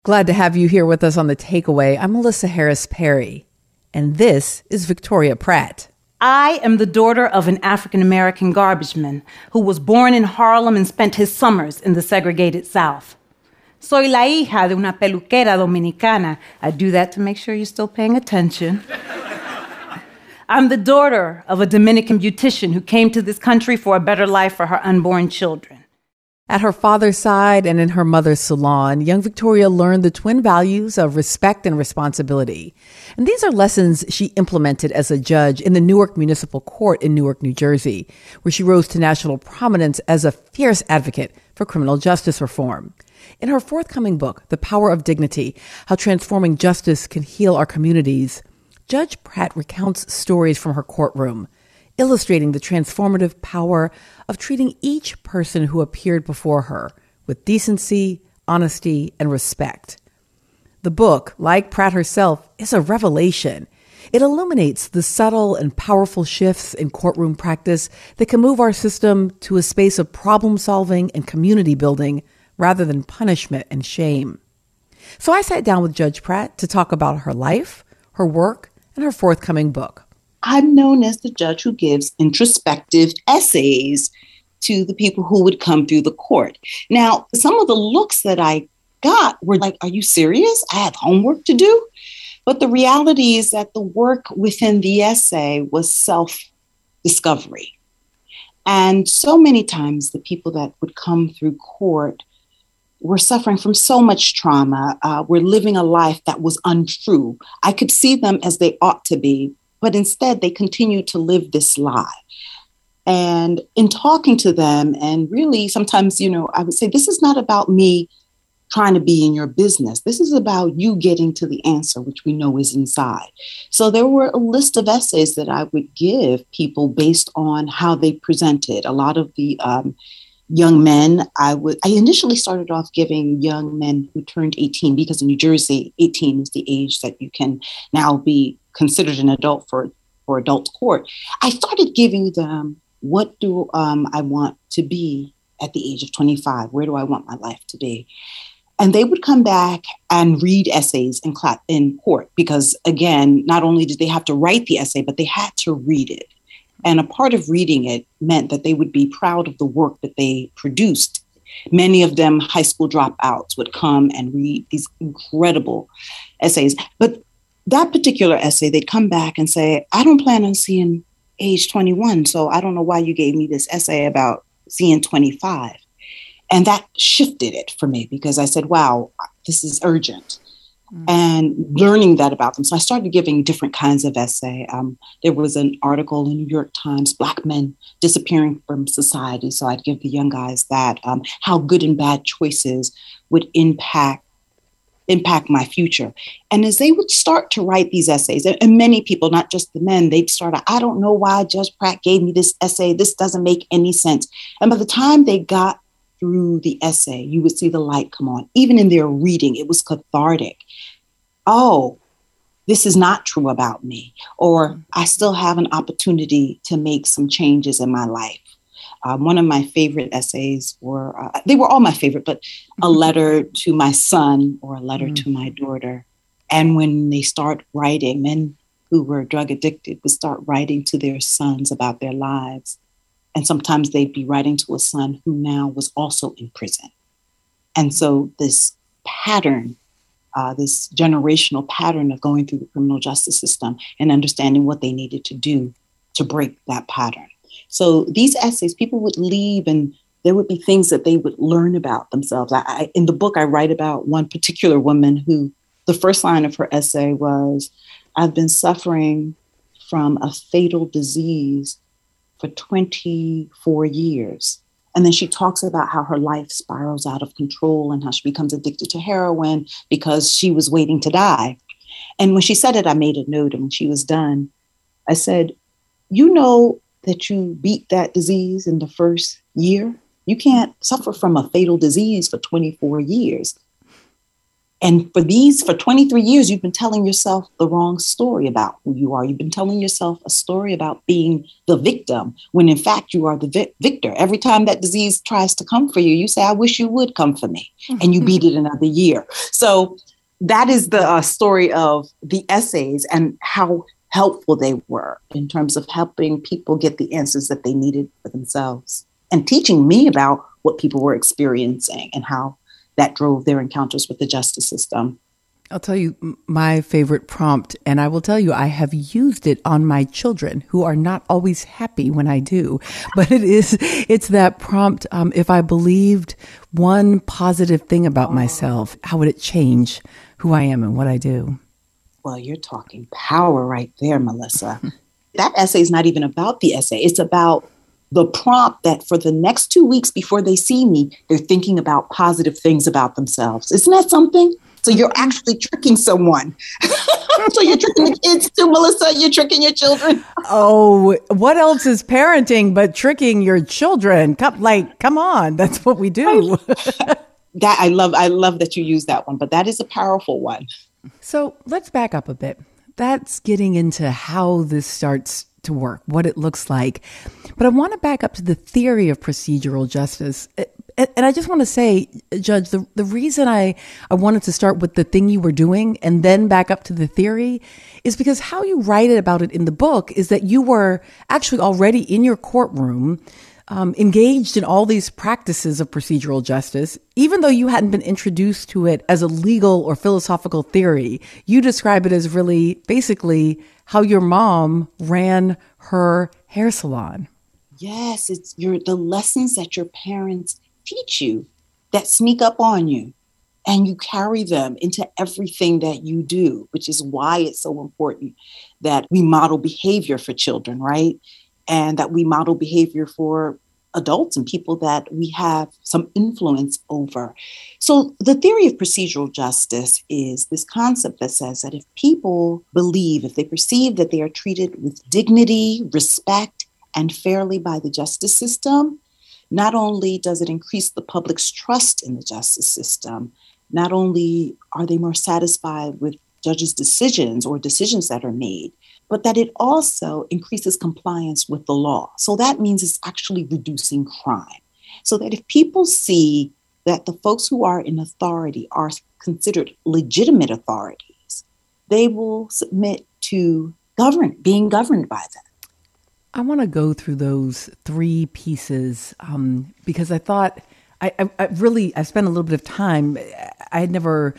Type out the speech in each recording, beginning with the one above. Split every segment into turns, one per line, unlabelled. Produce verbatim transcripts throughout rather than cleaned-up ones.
Glad to have you here with us on The Takeaway. I'm Melissa Harris Perry, and this is Victoria Pratt.
I am the daughter of an African-American garbage man who was born in Harlem and spent his summers in the segregated South. Soy la hija de una peluquera dominicana. I do that to make sure you're still paying attention. I'm the daughter of a Dominican beautician who came to this country for a better life for her unborn children.
At her father's side and in her mother's salon, young Victoria learned the twin values of respect and responsibility. And these are lessons she implemented as a judge in the Newark Municipal Court in Newark, New Jersey, where she rose to national prominence as a fierce advocate for criminal justice reform. In her forthcoming book, The Power of Dignity, How Transforming Justice Can Heal Our Communities, Judge Pratt recounts stories from her courtroom, illustrating the transformative power of treating each person who appeared before her with decency, honesty, and respect. The book, like Pratt herself, is a revelation. It illuminates the subtle and powerful shifts in courtroom practice that can move our system to a space of problem solving and community building rather than punishment and shame. So I sat down with Judge Pratt to talk about her life, her work, and her forthcoming book.
I'm known as the judge who gives introspective essays to the people who would come through the court. Now, some of the looks that I got were like, are you serious? I have homework to do? But the reality is that the work within the essay was self-discovery. And so many times the people that would come through court were suffering from so much trauma, uh, were living a life that was untrue. I could see them as they ought to be, but instead they continued to live this lie. And in talking to them, and really sometimes, you know, I would say, this is not about me trying to be in your business. This is about you getting to the answer, which we know is inside. So there were a list of essays that I would give people based on how they presented. A lot of the um, young men, I would, I initially started off giving young men who turned eighteen, because in New Jersey, eighteen is the age that you can now be considered an adult for, for adult court. I started giving them, what do um, I want to be at the age of twenty-five? Where do I want my life to be? And they would come back and read essays in, class, in court, because again, not only did they have to write the essay, but they had to read it. And a part of reading it meant that they would be proud of the work that they produced. Many of them high school dropouts would come and read these incredible essays. But that particular essay, they'd come back and say, I don't plan on seeing age twenty-one, so I don't know why you gave me this essay about seeing twenty-five. And that shifted it for me, because I said, wow, this is urgent. Mm. And learning that about them. So I started giving different kinds of essay. Um, there was an article in New York Times, Black men disappearing from society. So I'd give the young guys that, um, how good and bad choices would impact impact my future. And as they would start to write these essays, and, and many people, not just the men, they'd start, I don't know why Judge Pratt gave me this essay. This doesn't make any sense. And by the time they got through the essay, you would see the light come on. Even in their reading, it was cathartic. Oh, this is not true about me. Or I still have an opportunity to make some changes in my life. Um, one of my favorite essays were, uh, they were all my favorite, but a letter to my son or a letter mm-hmm. to my daughter. And when they start writing, men who were drug addicted would start writing to their sons about their lives. And sometimes they'd be writing to a son who now was also in prison. And so this pattern, uh, this generational pattern of going through the criminal justice system and understanding what they needed to do to break that pattern. So these essays, people would leave and there would be things that they would learn about themselves. I, I, in the book, I write about one particular woman who the first line of her essay was, I've been suffering from a fatal disease for twenty-four years. And then she talks about how her life spirals out of control and how she becomes addicted to heroin because she was waiting to die. And when she said it, I made a note. And when she was done, I said, you know that you beat that disease in the first year? You can't suffer from a fatal disease for twenty-four years. And for these, for twenty-three years, you've been telling yourself the wrong story about who you are. You've been telling yourself a story about being the victim, when in fact you are the vi- victor. Every time that disease tries to come for you, you say, I wish you would come for me. And you beat it another year. So that is the uh, story of the essays and how helpful they were in terms of helping people get the answers that they needed for themselves and teaching me about what people were experiencing and how that drove their encounters with the justice system.
I'll tell you my favorite prompt, and I will tell you I have used it on my children, who are not always happy when I do. But it is, it's that prompt, um, if I believed one positive thing about myself, how would it change who I am and what I do?
Well, you're talking power right there, Melissa. That essay is not even about the essay. It's about the prompt that for the next two weeks before they see me, they're thinking about positive things about themselves. Isn't that something? So you're actually tricking someone. So you're tricking the kids too, Melissa. You're tricking your children.
Oh, what else is parenting but tricking your children? Come, like, come on. That's what we do.
That I love. I love that you use that one, but that is a powerful one.
So let's back up a bit. That's getting into how this starts to work, what it looks like. But I want to back up to the theory of procedural justice. And I just want to say, Judge, the, the reason I, I wanted to start with the thing you were doing and then back up to the theory is because how you write it about it in the book is that you were actually already in your courtroom, um, engaged in all these practices of procedural justice. Even though you hadn't been introduced to it as a legal or philosophical theory, you describe it as really basically how your mom ran her hair salon.
Yes, it's your the lessons that your parents teach you that sneak up on you, and you carry them into everything that you do, which is why it's so important that we model behavior for children, right? And that we model behavior for adults and people that we have some influence over. So the theory of procedural justice is this concept that says that if people believe, if they perceive that they are treated with dignity, respect, and fairly by the justice system, not only does it increase the public's trust in the justice system, not only are they more satisfied with judges' decisions or decisions that are made, but that it also increases compliance with the law. So that means it's actually reducing crime. So that if people see that the folks who are in authority are considered legitimate authorities, they will submit to govern, being governed by them.
I want to go through those three pieces um, because I thought I, I, I really, I spent a little bit of time. I had never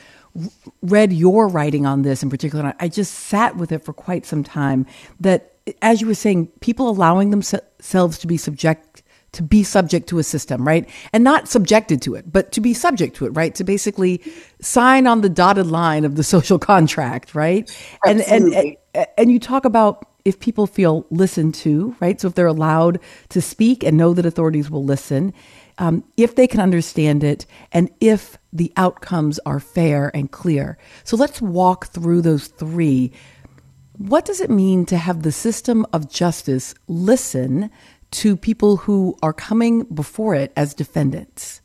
read your writing on this in particular. And I just sat with it for quite some time that, as you were saying, people allowing themselves to be subject to be subject to a system, right? And not subjected to it, but to be subject to it, right? To basically sign on the dotted line of the social contract, right? And, and, and, and you talk about if people feel listened to, right? So if they're allowed to speak and know that authorities will listen, um, if they can understand it, and if the outcomes are fair and clear. So let's walk through those three. What does it mean to have the system of justice listen to people who are coming before it as defendants?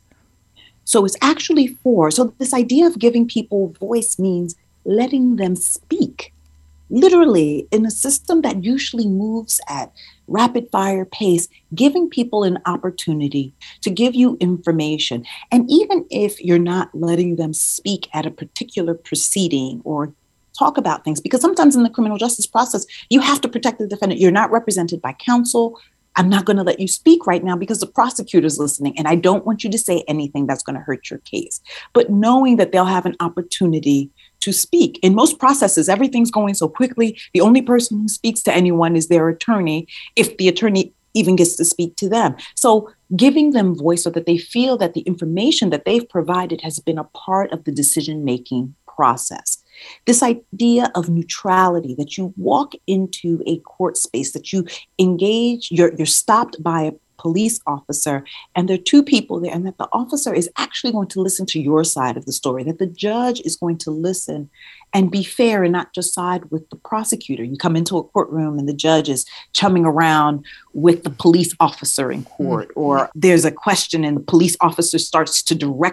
So it's actually for, so this idea of giving people voice means letting them speak. Literally, in a system that usually moves at rapid fire pace, giving people an opportunity to give you information. And even if you're not letting them speak at a particular proceeding or talk about things, because sometimes in the criminal justice process, you have to protect the defendant. You're not represented by counsel. I'm not going to let you speak right now because the prosecutor's listening, and I don't want you to say anything that's going to hurt your case. But knowing that they'll have an opportunity to speak. In most processes, everything's going so quickly. The only person who speaks to anyone is their attorney, if the attorney even gets to speak to them. So giving them voice so that they feel that the information that they've provided has been a part of the decision-making process. This idea of neutrality, that you walk into a court space, that you engage, you're, you're stopped by a police officer, and there are two people there, and that the officer is actually going to listen to your side of the story, that the judge is going to listen and be fair and not just side with the prosecutor. You come into a courtroom and the judge is chumming around with the police officer in court, mm-hmm. or there's a question and the police officer starts to direct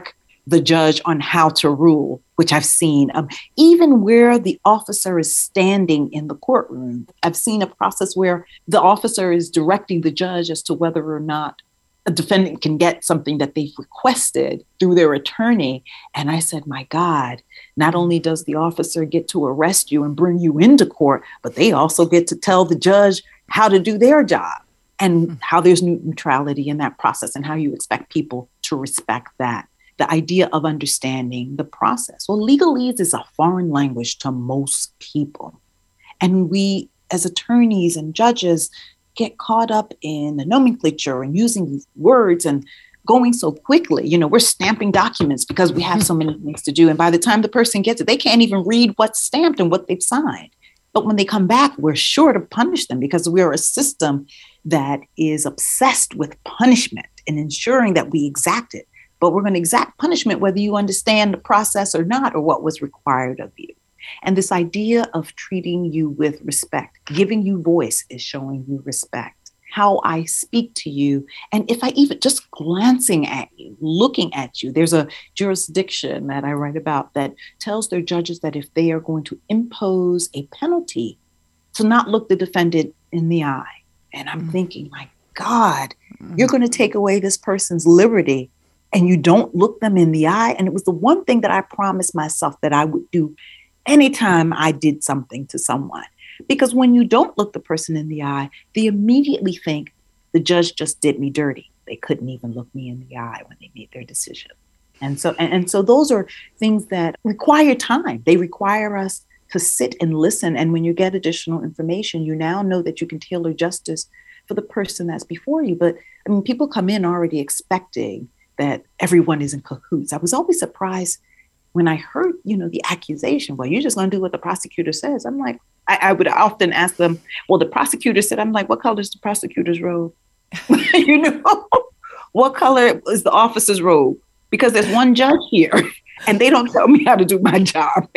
the judge on how to rule, which I've seen, um, even where the officer is standing in the courtroom. I've seen a process where the officer is directing the judge as to whether or not a defendant can get something that they've requested through their attorney. And I said, my God, not only does the officer get to arrest you and bring you into court, but they also get to tell the judge how to do their job and how there's neutrality in that process and how you expect people to respect that. The idea of understanding the process. Well, legalese is a foreign language to most people. And we, as attorneys and judges, get caught up in the nomenclature and using these words and going so quickly. You know, we're stamping documents because we have so many things to do. And by the time the person gets it, they can't even read what's stamped and what they've signed. But when they come back, we're sure to punish them because we're a system that is obsessed with punishment and ensuring that we exact it. But we're going to exact punishment whether you understand the process or not, or what was required of you. And this idea of treating you with respect, giving you voice is showing you respect. How I speak to you, and if I even just glancing at you, looking at you, there's a jurisdiction that I write about that tells their judges that if they are going to impose a penalty, to not look the defendant in the eye. And I'm mm-hmm. thinking, my God, mm-hmm. you're going to take away this person's liberty and you don't look them in the eye. And it was the one thing that I promised myself that I would do anytime I did something to someone. Because when you don't look the person in the eye, they immediately think the judge just did me dirty. They couldn't even look me in the eye when they made their decision. And so, and, and so those are things that require time. They require us to sit and listen. And when you get additional information, you now know that you can tailor justice for the person that's before you. But I mean, people come in already expecting that everyone is in cahoots. I was always surprised when I heard, you know, the accusation, well, you're just going to do what the prosecutor says. I'm like, I, I would often ask them, well, the prosecutor said, I'm like, what color is the prosecutor's robe? You know, what color is the officer's robe? Because there's one judge here and they don't tell me how to do my job.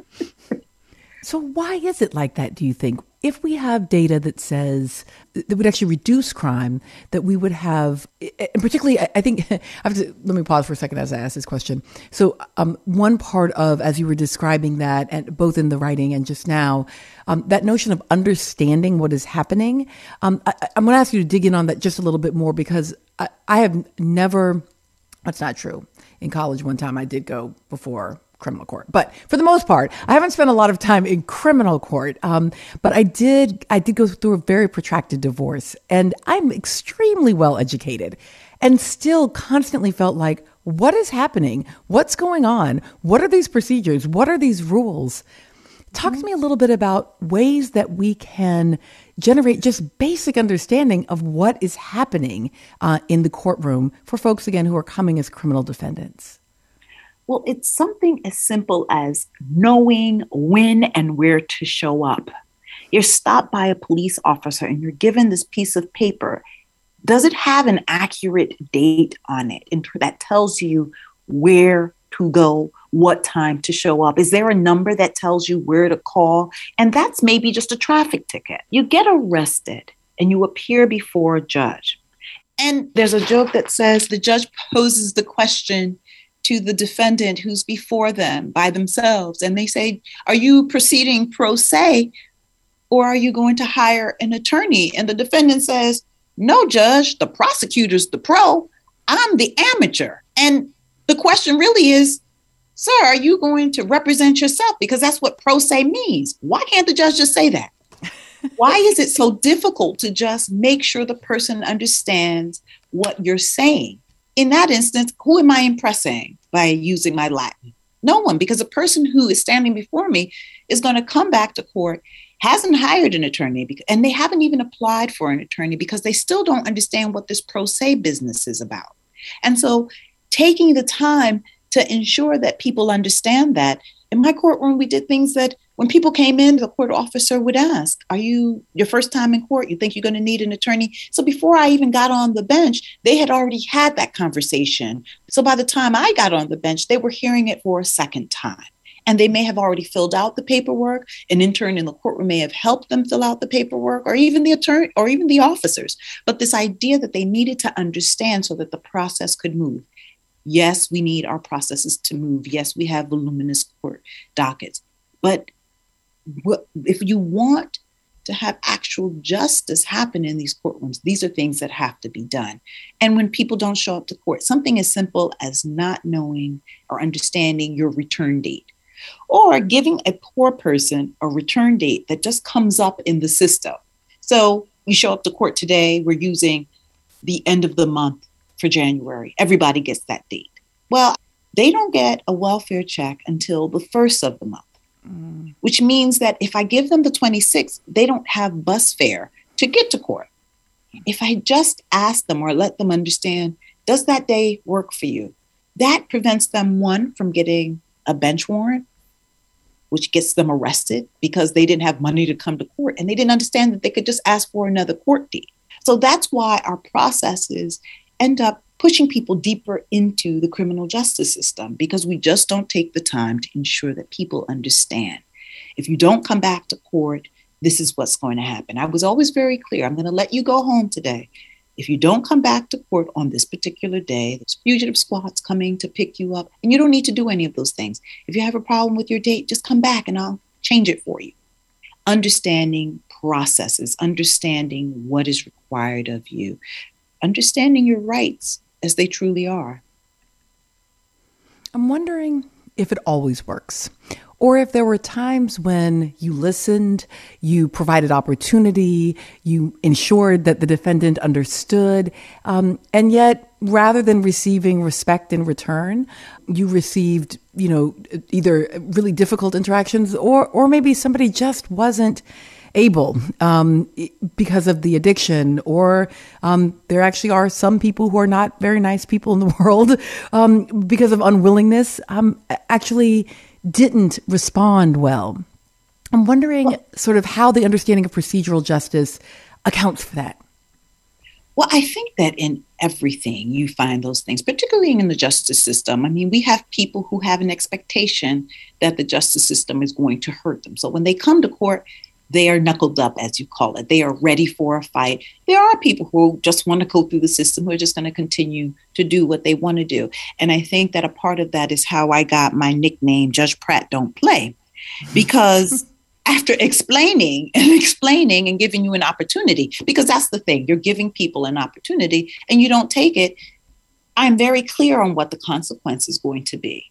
So why is it like that, do you think? If we have data that says that would actually reduce crime, that we would have, and particularly, I think, I have to, let me pause for a second as I ask this question. So um, one part of, as you were describing that, and both in the writing and just now, um, that notion of understanding what is happening, um, I, I'm going to ask you to dig in on that just a little bit more, because I, I have never, that's not true. In college one time I did go before criminal court. But for the most part, I haven't spent a lot of time in criminal court. Um, but I did, I did go through a very protracted divorce, and I'm extremely well educated and still constantly felt like, what is happening? What's going on? What are these procedures? What are these rules? Talk mm-hmm. to me a little bit about ways that we can generate just basic understanding of what is happening uh, in the courtroom for folks, again, who are coming as criminal defendants.
Well, it's something as simple as knowing when and where to show up. You're stopped by a police officer and you're given this piece of paper. Does it have an accurate date on it? And that tells you where to go, what time to show up. Is there a number that tells you where to call? And that's maybe just a traffic ticket. You get arrested and you appear before a judge. And there's a joke that says the judge poses the question to the defendant who's before them by themselves. And they say, are you proceeding pro se, or are you going to hire an attorney? And the defendant says, no, judge, the prosecutor's the pro. I'm the amateur. And the question really is, sir, are you going to represent yourself? Because that's what pro se means. Why can't the judge just say that? Why is it so difficult to just make sure the person understands what you're saying? In that instance, who am I impressing by using my Latin? No one, because a person who is standing before me is going to come back to court, hasn't hired an attorney, and they haven't even applied for an attorney because they still don't understand what this pro se business is about. And so taking the time to ensure that people understand that. In my courtroom, we did things that when people came in, the court officer would ask, are you your first time in court? You think you're going to need an attorney? So before I even got on the bench, they had already had that conversation. So by the time I got on the bench, they were hearing it for a second time. And they may have already filled out the paperwork. An intern in the courtroom may have helped them fill out the paperwork, or even the attorney, or even the officers. But this idea that they needed to understand so that the process could move. Yes, we need our processes to move. Yes, we have voluminous court dockets. But what, if you want to have actual justice happen in these courtrooms, these are things that have to be done. And when people don't show up to court, something as simple as not knowing or understanding your return date, or giving a poor person a return date that just comes up in the system. So you show up to court today, we're using the end of the month for January. Everybody gets that date. Well, they don't get a welfare check until the first of the month, mm. which means that if I give them the twenty-sixth, they don't have bus fare to get to court. If I just ask them or let them understand, does that day work for you? That prevents them, one, from getting a bench warrant, which gets them arrested because they didn't have money to come to court and they didn't understand that they could just ask for another court date. So that's why our processes end up pushing people deeper into the criminal justice system, because we just don't take the time to ensure that people understand. If you don't come back to court, this is what's going to happen. I was always very clear. I'm going to let you go home today. If you don't come back to court on this particular day, there's fugitive squads coming to pick you up, and you don't need to do any of those things. If you have a problem with your date, just come back and I'll change it for you. Understanding processes, understanding what is required of you, understanding your rights as they truly are.
I'm wondering if it always works, or if there were times when you listened, you provided opportunity, you ensured that the defendant understood, um, and yet rather than receiving respect in return, you received, you know, either really difficult interactions or or maybe somebody just wasn't able um, because of the addiction, or um, there actually are some people who are not very nice people in the world um, because of unwillingness, um, actually didn't respond well. I'm wondering well, sort of how the understanding of procedural justice accounts for that.
Well, I think that in everything you find those things, particularly in the justice system. I mean, we have people who have an expectation that the justice system is going to hurt them. So when they come to court, they are knuckled up, as you call it. They are ready for a fight. There are people who just want to go through the system, who are just going to continue to do what they want to do. And I think that a part of that is how I got my nickname, Judge Pratt Don't Play, because after explaining and explaining and giving you an opportunity, because that's the thing, you're giving people an opportunity and you don't take it, I'm very clear on what the consequence is going to be.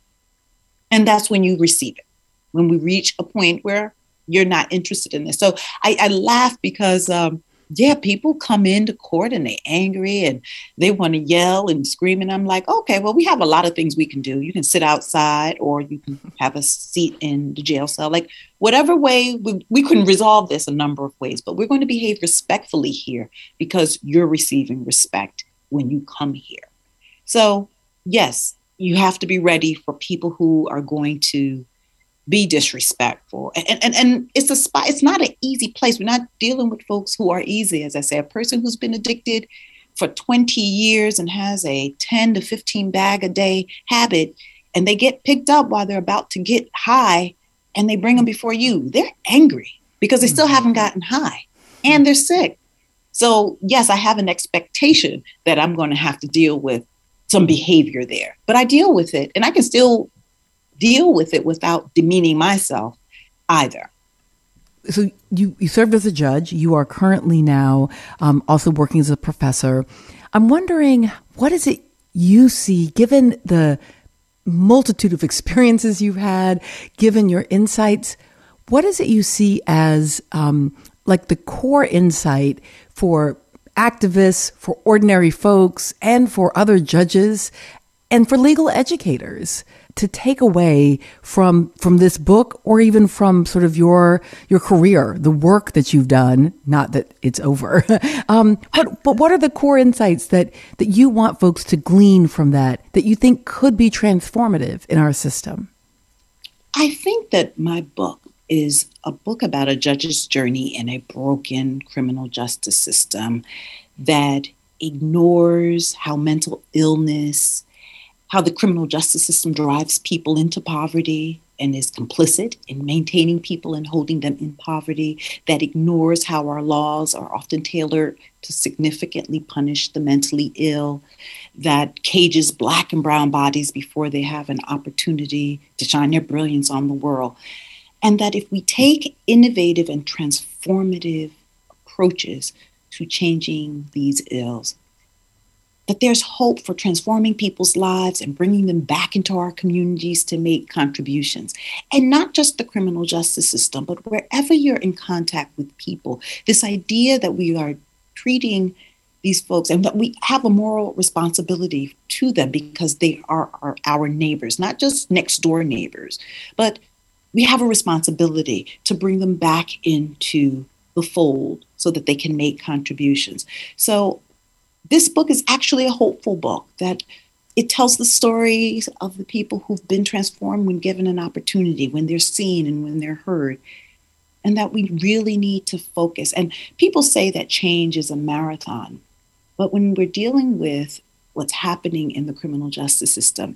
And that's when you receive it, when we reach a point where you're not interested in this. So I, I laugh because, um, yeah, people come into court and they're angry and they want to yell and scream. And I'm like, okay, well, we have a lot of things we can do. You can sit outside or you can have a seat in the jail cell. Like whatever way, we, we can resolve this a number of ways, but we're going to behave respectfully here because you're receiving respect when you come here. So yes, you have to be ready for people who are going to be disrespectful. And, and, and it's a spot, it's not an easy place. We're not dealing with folks who are easy. As I say, a person who's been addicted for twenty years and has a ten to fifteen bag a day habit, and they get picked up while they're about to get high and they bring them before you. They're angry because they still haven't gotten high and they're sick. So yes, I have an expectation that I'm going to have to deal with some behavior there, but I deal with it and I can still deal with it without demeaning myself either.
So you, you served as a judge. You are currently now um, also working as a professor. I'm wondering, what is it you see, given the multitude of experiences you've had, given your insights, what is it you see as um, like the core insight for activists, for ordinary folks, and for other judges, and for legal educators to take away from from this book, or even from sort of your your career, the work that you've done? Not that it's over, um, but but what are the core insights that that you want folks to glean from that, that you think could be transformative in our system?
I think that my book is a book about a judge's journey in a broken criminal justice system that ignores how mental illness, how the criminal justice system drives people into poverty and is complicit in maintaining people and holding them in poverty, that ignores how our laws are often tailored to significantly punish the mentally ill, that cages Black and brown bodies before they have an opportunity to shine their brilliance on the world. And that if we take innovative and transformative approaches to changing these ills, that there's hope for transforming people's lives and bringing them back into our communities to make contributions. And not just the criminal justice system, but wherever you're in contact with people, this idea that we are treating these folks and that we have a moral responsibility to them because they are, are our neighbors, not just next door neighbors, but we have a responsibility to bring them back into the fold so that they can make contributions. So this book is actually a hopeful book, that it tells the stories of the people who've been transformed when given an opportunity, when they're seen and when they're heard, and that we really need to focus. And people say that change is a marathon, but when we're dealing with what's happening in the criminal justice system,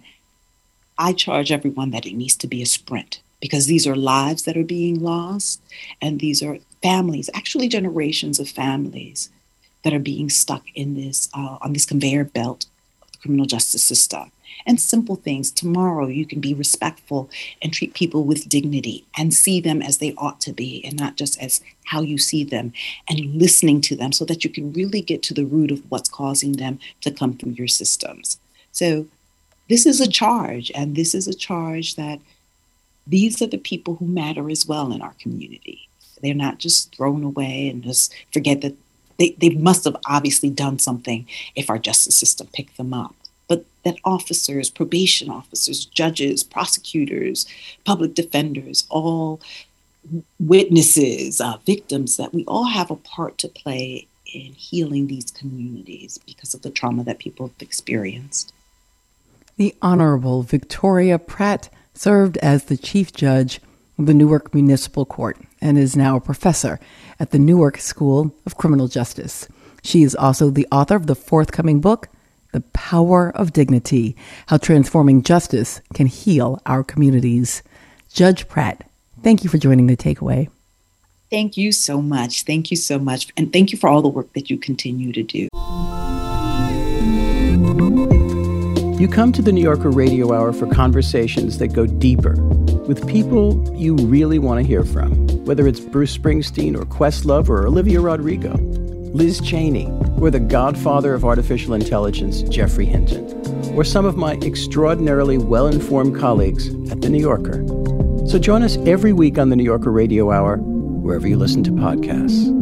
I charge everyone that it needs to be a sprint, because these are lives that are being lost, and these are families, actually generations of families that are being stuck in this, uh, on this conveyor belt of the criminal justice system. And simple things. Tomorrow you can be respectful and treat people with dignity and see them as they ought to be and not just as how you see them, and listening to them so that you can really get to the root of what's causing them to come through your systems. So this is a charge, and this is a charge that these are the people who matter as well in our community. They're not just thrown away and just forget that They, they must have obviously done something if our justice system picked them up. But that officers, probation officers, judges, prosecutors, public defenders, all witnesses, uh, victims, that we all have a part to play in healing these communities because of the trauma that people have experienced.
The Honorable Victoria Pratt served as the Chief Judge of the Newark Municipal Court and is now a professor at the Newark School of Criminal Justice. She is also the author of the forthcoming book, The Power of Dignity: How Transforming Justice Can Heal Our Communities. Judge Pratt, thank you for joining The Takeaway.
Thank you so much. Thank you so much. And thank you for all the work that you continue to do.
You come to the New Yorker Radio Hour for conversations that go deeper with people you really want to hear from, whether it's Bruce Springsteen or Questlove or Olivia Rodrigo, Liz Cheney, or the godfather of artificial intelligence, Geoffrey Hinton, or some of my extraordinarily well-informed colleagues at The New Yorker. So join us every week on the New Yorker Radio Hour, wherever you listen to podcasts.